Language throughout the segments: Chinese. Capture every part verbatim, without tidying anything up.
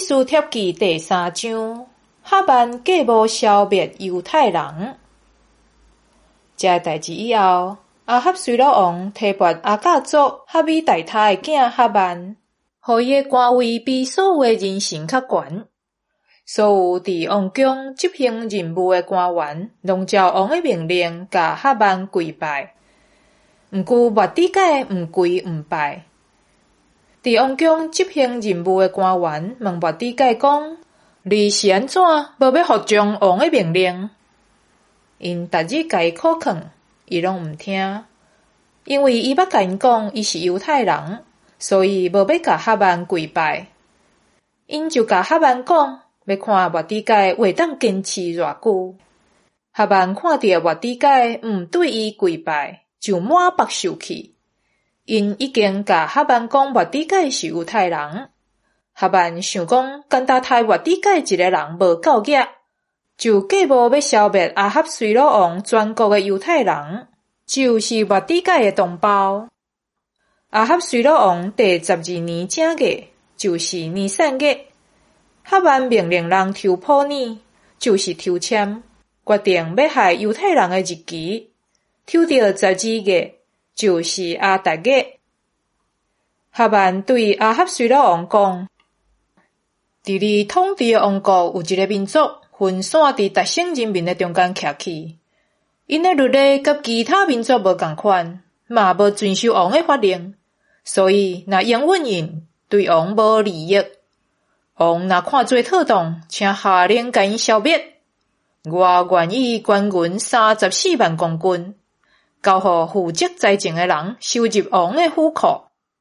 书帖记第三章，哈曼计谋消灭犹太人。这代志以后，亚哈随鲁王提拔亚甲族哈米大他的囝哈曼，予伊的官位比所有的人神较悬。所有伫王宫执行任务的官员，拢照王的命令，甲哈曼跪拜。毋过末底改毋跪毋拜。伫王宫执行任务的官员问末底改讲：“你是安怎无要服从王的命令？”因逐日甲伊考劝，伊拢毋听，因为伊捌甲因讲伊是犹太人，所以无要甲哈曼跪拜。因就甲哈曼讲，要看末底改会当坚持偌久。哈曼看到末底改毋对伊跪拜，就满腹受气。因已经甲哈曼讲末底改是犹太人，哈曼想讲干焦杀末底改一个人无够额，就计谋要消灭亚哈随鲁王全国的犹太人，就是末底改的同胞。亚哈随鲁王第十二年正月，就是尼散月，哈曼命令人抽普拟，就是抽签，决定要害犹太人的日期，抽到十二月，就是亚达月。哈曼对亚哈随鲁王讲：“伫你统治的王国有一个民族分散伫达省人民的中间徛起，因的律例甲其他民族无共款，嘛无遵守王的法令，所以若永远因对王无利益。王若看做妥当，请下令甲因消灭。我愿意捐银三十四万公斤，交予负责财政的人收入王的府库。”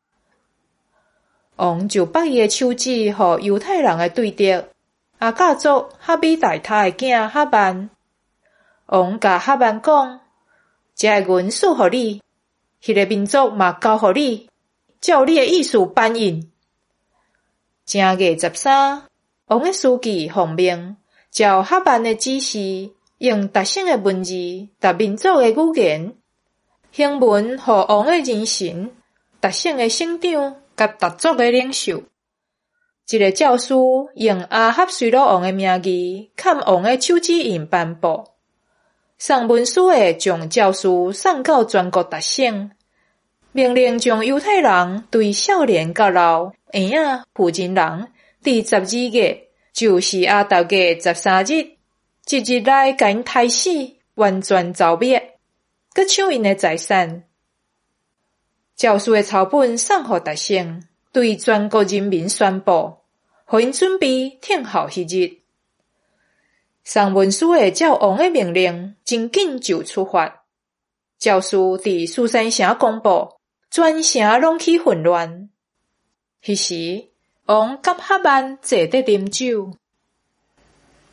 王就拨伊的手指予犹太人的对敌亚甲族哈米大他的囝哈曼。王甲哈曼讲：“这个银赐予你，迄个民族嘛交予你，照你的意思办印。”正月十三，王的书记奉命，照哈曼的指示，用达省的文字、达民族的语言，行文予王的人臣、达省的省长甲达族的领袖。这个诏书用亚哈随鲁王的名义，砍王的手指印颁布。送文书的将诏书送到全国达省，命令将犹太人对少年到老、婴仔、妇人人，伫十二月，就是亚达月十三日，一日内甲因杀死，完全剿灭，佮抢因的财产。诏书的草本送予达省，对全国人民宣布，予因准备听候迄日。送文书的照王的命令，真紧就出发。诏书伫苏珊城公布，全城拢起混乱。迄时，王甲哈曼坐伫啉酒。